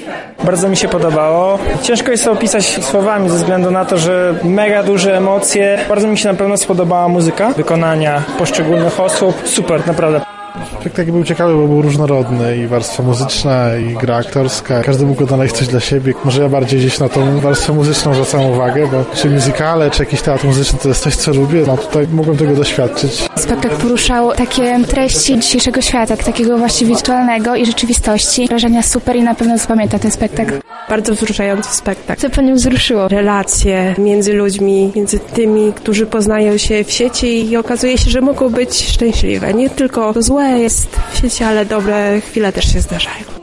Bardzo mi się podobało. Ciężko jest to opisać słowami ze względu na to, że mega duże emocje. Bardzo mi się na pewno spodobała muzyka, wykonania poszczególnych osób. Super, naprawdę. Spektakl był ciekawy, bo był różnorodny i warstwa muzyczna, i gra aktorska. Każdy mógł odnaleźć coś dla siebie. Może ja bardziej gdzieś na tą warstwę muzyczną zwracam uwagę, bo czy musicale, czy jakiś teatr muzyczny to jest coś, co lubię. No tutaj mogłem tego doświadczyć. Spektakl poruszał takie treści dzisiejszego świata, takiego właśnie wirtualnego i rzeczywistości. Wrażenia super i na pewno zapamięta ten spektakl. Bardzo wzruszający spektakl. Co panią wzruszyło? Relacje między ludźmi, między tymi, którzy poznają się w sieci i okazuje się, że mogą być szczęśliwe. Nie tylko to złe jest w sieci, ale dobre chwile też się zdarzają.